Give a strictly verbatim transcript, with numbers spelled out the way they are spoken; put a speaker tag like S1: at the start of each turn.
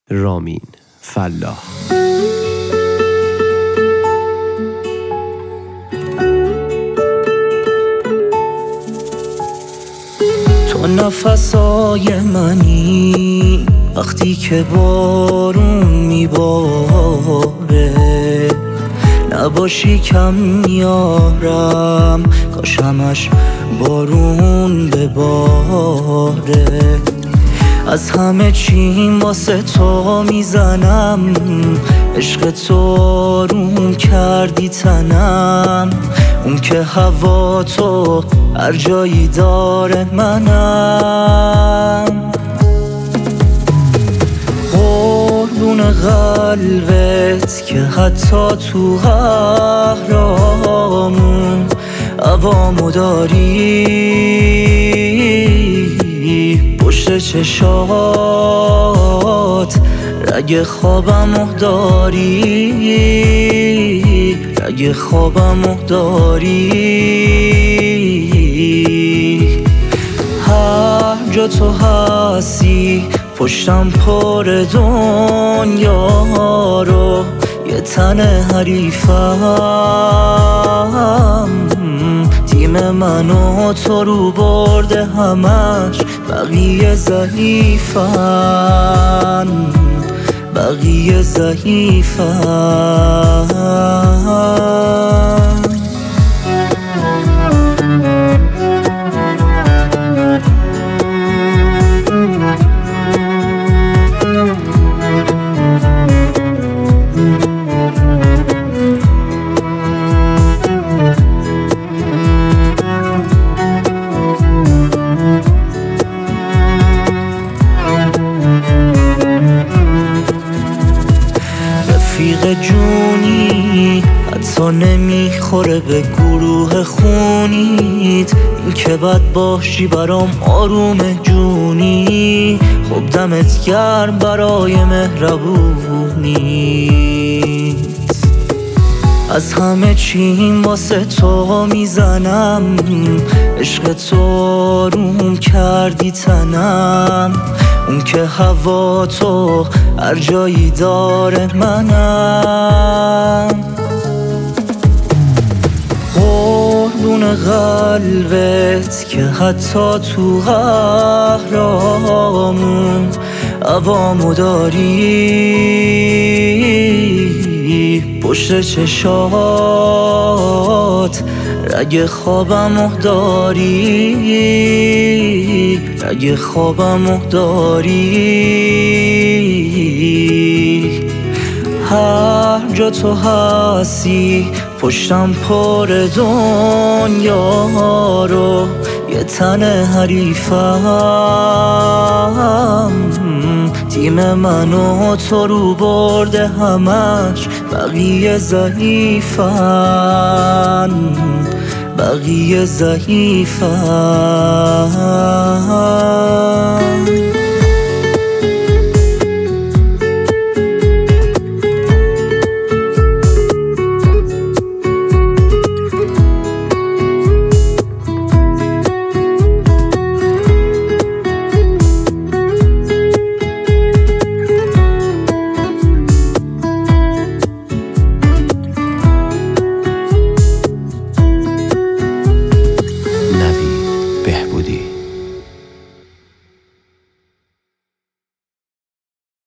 S1: رامین فلاح.
S2: تو نفسای منی وقتی که بارون میباره، نباشی کم میارم کاش همش بارون بباره. از همه چیم واسه تو میزنم، عشق تو آروم کردی تنم، اون که هوا تو هر جایی داره منم. قربون قلبت که حتی تو قهرامون عوامو داری، پشت چشات رگ خوابمو داری، رگ خوابمو داری. هر جا تو هستی پشتم پر دنیا رو، یه تن حریفم، تیم من و تو رو برده همش، بقیه ضعیفن، بقیه ضعیفن. رفیق جونی حتی نمیخوره به گروه خونیت، این که بد باشی برام آروم جونی، خب دمت گرم برای مهربونیت. از همه چیم واسه تو میزنم، عشق تو آروم کردی تنم، اون که هوا تو هر جایی داره منم. قربون قلبت که حتی تو قهرامون عوامو داری، پشت چشات رگ خوابمو داری، رگ خوابمو داری. هر جا تو هستی پشتم پر دنیا رو، یه تن حریفم، تیم من و تو رو برده همش، بقیه ضعیفن، بقیه ضعیفن.